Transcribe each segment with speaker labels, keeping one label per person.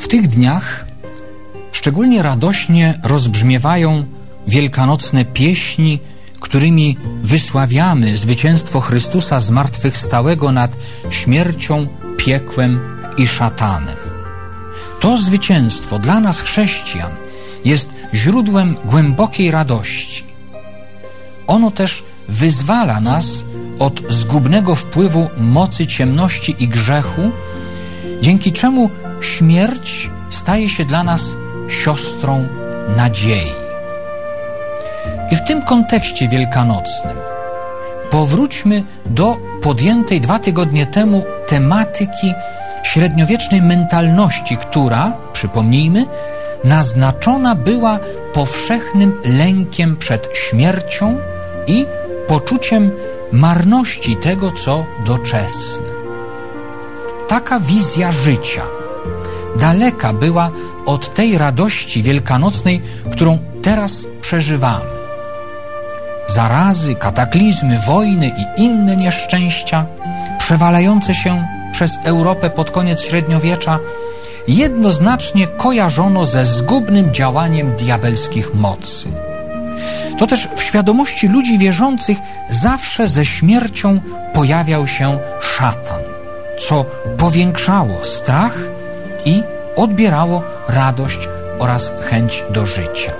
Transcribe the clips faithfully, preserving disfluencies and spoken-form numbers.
Speaker 1: tych dniach szczególnie radośnie rozbrzmiewają wielkanocne pieśni, którymi wysławiamy zwycięstwo Chrystusa zmartwychwstałego nad śmiercią, piekłem i szatanem. To zwycięstwo dla nas chrześcijan jest źródłem głębokiej radości. Ono też wyzwala nas od zgubnego wpływu mocy ciemności i grzechu, dzięki czemu śmierć staje się dla nas siostrą nadziei. I w tym kontekście wielkanocnym powróćmy do podjętej dwa tygodnie temu tematyki średniowiecznej mentalności, która, przypomnijmy, naznaczona była powszechnym lękiem przed śmiercią i poczuciem marności tego, co doczesne. Taka wizja życia daleka była od tej radości wielkanocnej, którą teraz przeżywamy. Zarazy, kataklizmy, wojny i inne nieszczęścia przewalające się przez Europę pod koniec średniowiecza jednoznacznie kojarzono ze zgubnym działaniem diabelskich mocy. To też w świadomości ludzi wierzących zawsze ze śmiercią pojawiał się szatan, co powiększało strach i odbierało radość oraz chęć do życia.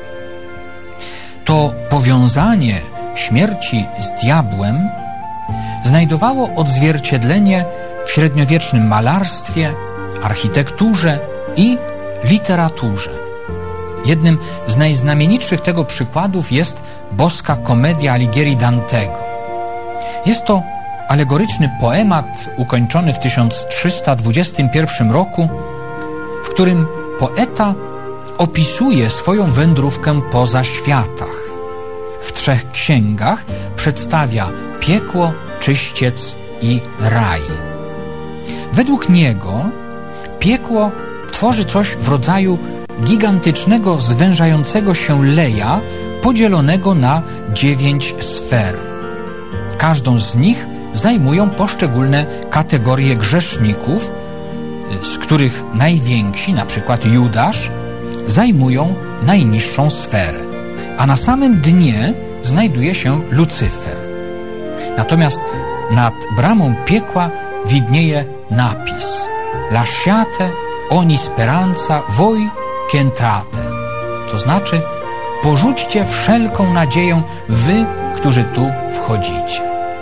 Speaker 1: To powiązanie śmierci z diabłem znajdowało odzwierciedlenie w średniowiecznym malarstwie, architekturze i literaturze. Jednym z najznamienitszych tego przykładów jest Boska Komedia Alighieri Dantego. Jest to alegoryczny poemat ukończony w tysiąc trzysta dwudziestym pierwszym roku, w którym poeta opisuje swoją wędrówkę po zaświatach. W trzech księgach przedstawia piekło, czyściec i raj. Według niego piekło tworzy coś w rodzaju gigantycznego, zwężającego się leja podzielonego na dziewięć sfer. Każdą z nich zajmują poszczególne kategorie grzeszników, z których najwięksi, na przykład Judasz, zajmują najniższą sferę, a na samym dnie znajduje się Lucyfer. Natomiast nad bramą piekła widnieje napis Lasciate ogni speranza voi che entrate, to znaczy porzućcie wszelką nadzieję wy, którzy tu wchodzicie.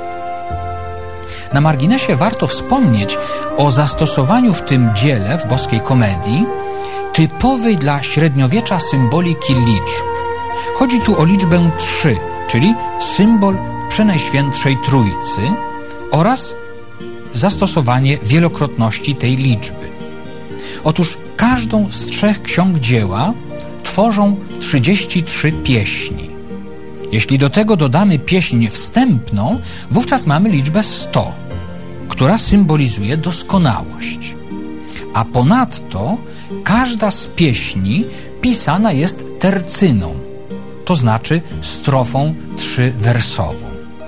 Speaker 1: Na marginesie warto wspomnieć o zastosowaniu w tym dziele, w Boskiej Komedii, typowej dla średniowiecza symboliki liczb. Chodzi tu o liczbę trzy, czyli symbol Przenajświętszej Trójcy oraz zastosowanie wielokrotności tej liczby. Otóż każdą z trzech ksiąg dzieła tworzą trzydzieści trzy pieśni. Jeśli do tego dodamy pieśń wstępną, wówczas mamy liczbę sto, która symbolizuje doskonałość. A ponadto każda z pieśni pisana jest tercyną, to znaczy strofą trzywersową.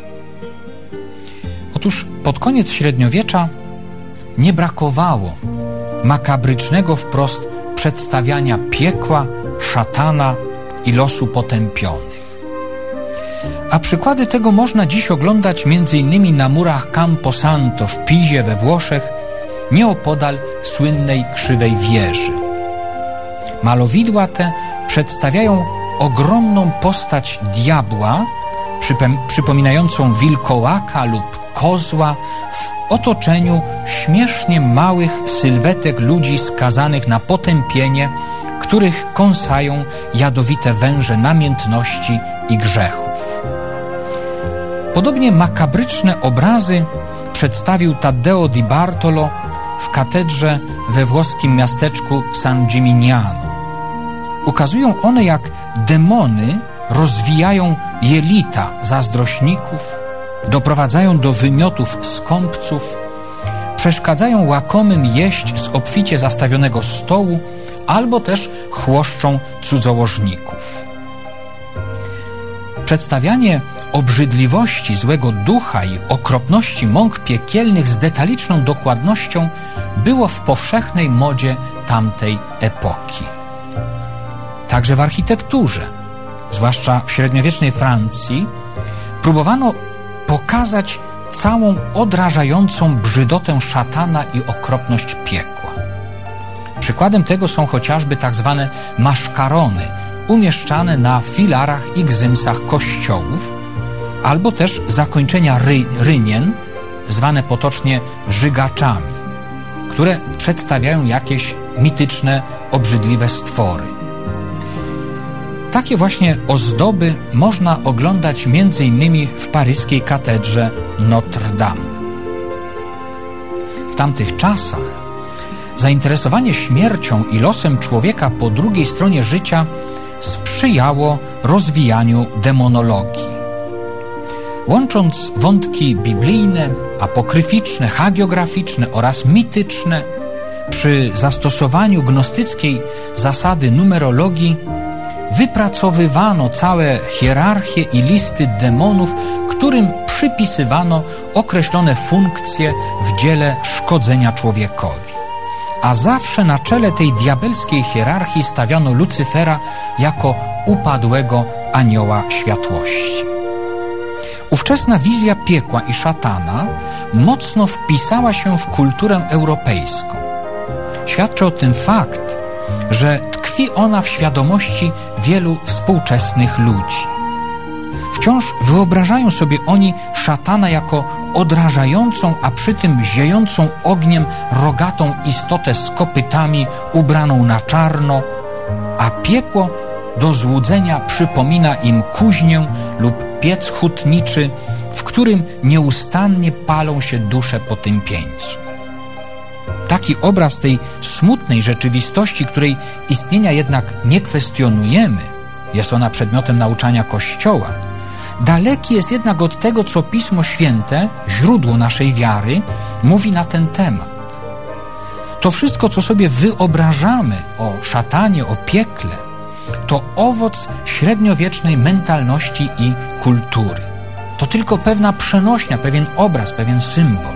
Speaker 1: Otóż pod koniec średniowiecza nie brakowało makabrycznego wprost przedstawiania piekła, szatana i losu potępionych. A przykłady tego można dziś oglądać między innymi na murach Campo Santo w Pizie we Włoszech, nieopodal słynnej krzywej wieży. Malowidła te przedstawiają ogromną postać diabła, przypominającą wilkołaka lub kozła w otoczeniu śmiesznie małych sylwetek ludzi skazanych na potępienie, których kąsają jadowite węże namiętności i grzechów. Podobnie makabryczne obrazy przedstawił Taddeo di Bartolo w katedrze we włoskim miasteczku San Gimignano. Ukazują one, jak demony rozwijają jelita zazdrośników, doprowadzają do wymiotów skąpców, przeszkadzają łakomym jeść z obficie zastawionego stołu albo też chłoszczą cudzołożników. Przedstawianie obrzydliwości złego ducha i okropności mąk piekielnych z detaliczną dokładnością było w powszechnej modzie tamtej epoki. Także w architekturze, zwłaszcza w średniowiecznej Francji, próbowano pokazać całą odrażającą brzydotę szatana i okropność piekła. Przykładem tego są chociażby tak zwane maszkarony, umieszczane na filarach i gzymsach kościołów, albo też zakończenia ry, rynien, zwane potocznie żygaczami, które przedstawiają jakieś mityczne, obrzydliwe stwory. Takie właśnie ozdoby można oglądać między innymi w paryskiej katedrze Notre Dame. W tamtych czasach zainteresowanie śmiercią i losem człowieka po drugiej stronie życia sprzyjało rozwijaniu demonologii. Łącząc wątki biblijne, apokryficzne, hagiograficzne oraz mityczne, przy zastosowaniu gnostyckiej zasady numerologii wypracowywano całe hierarchie i listy demonów, którym przypisywano określone funkcje w dziele szkodzenia człowiekowi. A zawsze na czele tej diabelskiej hierarchii stawiano Lucyfera jako upadłego anioła światłości. Ówczesna wizja piekła i szatana mocno wpisała się w kulturę europejską. Świadczy o tym fakt, że tkwi ona w świadomości wielu współczesnych ludzi. Wciąż wyobrażają sobie oni szatana jako odrażającą, a przy tym ziejącą ogniem rogatą istotę z kopytami ubraną na czarno, a piekło do złudzenia przypomina im kuźnię lub piec hutniczy, w którym nieustannie palą się dusze potępieńców. Taki obraz tej smutnej rzeczywistości, której istnienia jednak nie kwestionujemy, jest ona przedmiotem nauczania Kościoła, daleki jest jednak od tego, co Pismo Święte, źródło naszej wiary, mówi na ten temat. To wszystko, co sobie wyobrażamy o szatanie, o piekle, to owoc średniowiecznej mentalności i kultury. To tylko pewna przenośnia, pewien obraz, pewien symbol.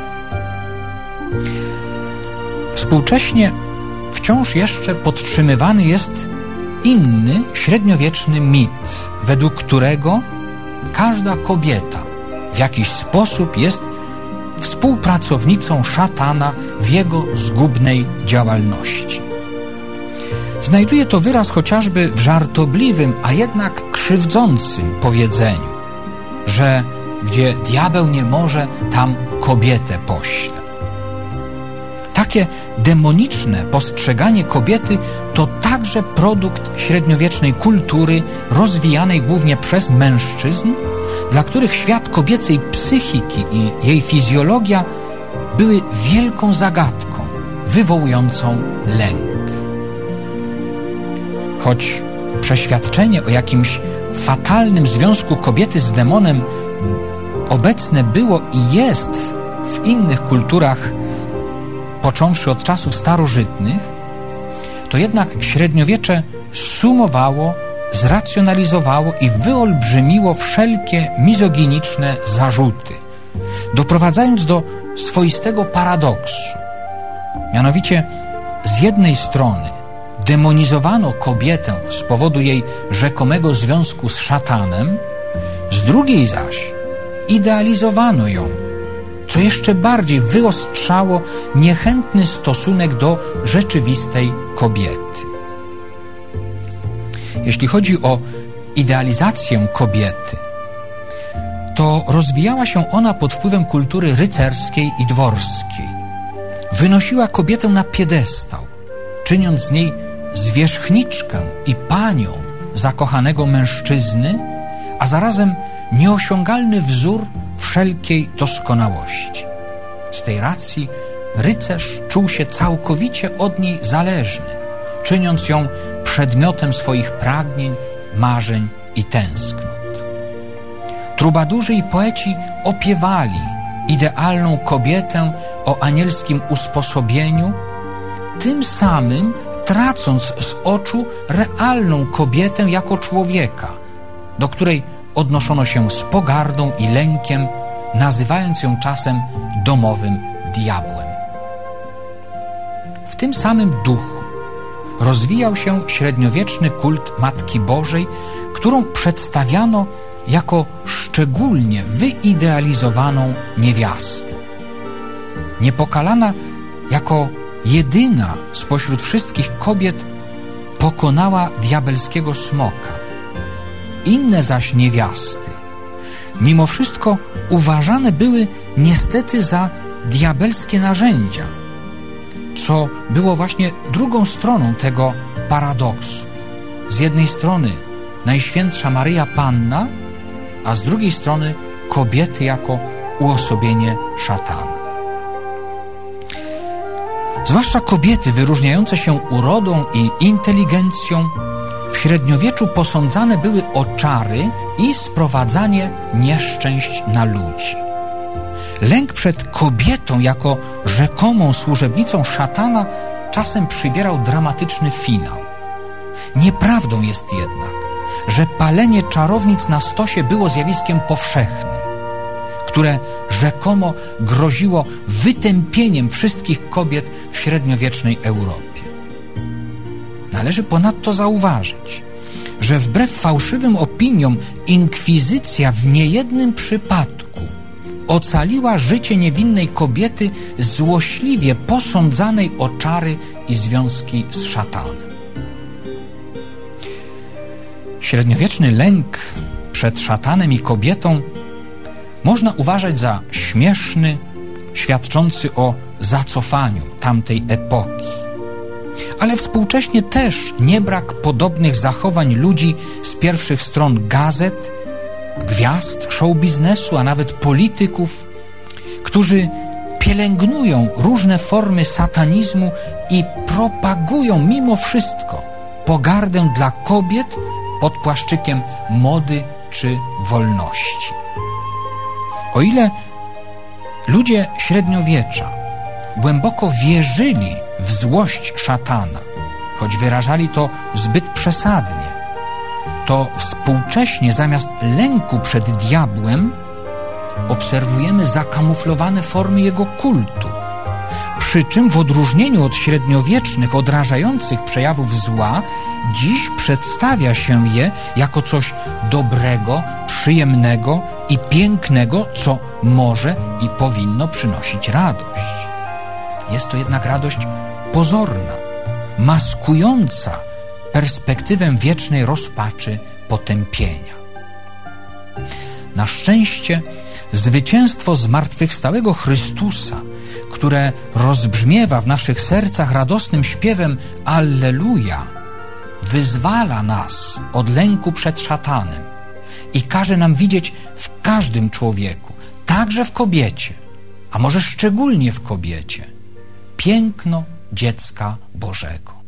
Speaker 1: Współcześnie wciąż jeszcze podtrzymywany jest inny, średniowieczny mit, według którego każda kobieta w jakiś sposób jest współpracownicą szatana w jego zgubnej działalności. Znajduje to wyraz chociażby w żartobliwym, a jednak krzywdzącym powiedzeniu, że gdzie diabeł nie może, tam kobietę pośle. Takie demoniczne postrzeganie kobiety to także produkt średniowiecznej kultury rozwijanej głównie przez mężczyzn, dla których świat kobiecej psychiki i jej fizjologia były wielką zagadką, wywołującą lęk. Choć przeświadczenie o jakimś fatalnym związku kobiety z demonem obecne było i jest w innych kulturach, począwszy od czasów starożytnych, to jednak średniowiecze sumowało, zracjonalizowało i wyolbrzymiło wszelkie mizoginiczne zarzuty, doprowadzając do swoistego paradoksu. Mianowicie, z jednej strony demonizowano kobietę z powodu jej rzekomego związku z szatanem, z drugiej zaś idealizowano ją, co jeszcze bardziej wyostrzało niechętny stosunek do rzeczywistej kobiety. Jeśli chodzi o idealizację kobiety, to rozwijała się ona pod wpływem kultury rycerskiej i dworskiej. Wynosiła kobietę na piedestał, czyniąc z niej zwierzchniczkę i panią zakochanego mężczyzny, a zarazem nieosiągalny wzór wszelkiej doskonałości. Z tej racji rycerz czuł się całkowicie od niej zależny, czyniąc ją przedmiotem swoich pragnień, marzeń i tęsknot. Trubadurzy i poeci opiewali idealną kobietę o anielskim usposobieniu, tym samym tracąc z oczu realną kobietę jako człowieka, do której odnoszono się z pogardą i lękiem, nazywając ją czasem domowym diabłem. tym samym duchu rozwijał się średniowieczny kult Matki Bożej, którą przedstawiano jako szczególnie wyidealizowaną niewiastę. Niepokalana jako jedyna spośród wszystkich kobiet pokonała diabelskiego smoka. Inne zaś niewiasty mimo wszystko uważane były niestety za diabelskie narzędzia, co było właśnie drugą stroną tego paradoksu. Z jednej strony Najświętsza Maryja Panna, a z drugiej strony kobiety jako uosobienie szatana. Zwłaszcza kobiety wyróżniające się urodą i inteligencją w średniowieczu posądzane były o czary i sprowadzanie nieszczęść na ludzi. Lęk przed kobietą jako rzekomą służebnicą szatana czasem przybierał dramatyczny finał. Nieprawdą jest jednak, że palenie czarownic na stosie było zjawiskiem powszechnym, które rzekomo groziło wytępieniem wszystkich kobiet w średniowiecznej Europie. Należy ponadto zauważyć, że wbrew fałszywym opiniom inkwizycja w niejednym przypadku ocaliła życie niewinnej kobiety złośliwie posądzanej o czary i związki z szatanem. Średniowieczny lęk przed szatanem i kobietą można uważać za śmieszny, świadczący o zacofaniu tamtej epoki. Ale współcześnie też nie brak podobnych zachowań ludzi z pierwszych stron gazet, gwiazd show biznesu, a nawet polityków, którzy pielęgnują różne formy satanizmu i propagują mimo wszystko pogardę dla kobiet pod płaszczykiem mody czy wolności. O ile ludzie średniowiecza głęboko wierzyli w złość szatana, choć wyrażali to zbyt przesadnie, to współcześnie zamiast lęku przed diabłem obserwujemy zakamuflowane formy jego kultu. Przy czym w odróżnieniu od średniowiecznych, odrażających przejawów zła, dziś przedstawia się je jako coś dobrego, przyjemnego i pięknego, co może i powinno przynosić radość. Jest to jednak radość pozorna, maskująca perspektywę wiecznej rozpaczy, potępienia. Na szczęście zwycięstwo zmartwychwstałego Chrystusa, które rozbrzmiewa w naszych sercach radosnym śpiewem Alleluja, wyzwala nas od lęku przed szatanem i każe nam widzieć w każdym człowieku, także w kobiecie, a może szczególnie w kobiecie, piękno dziecka Bożego.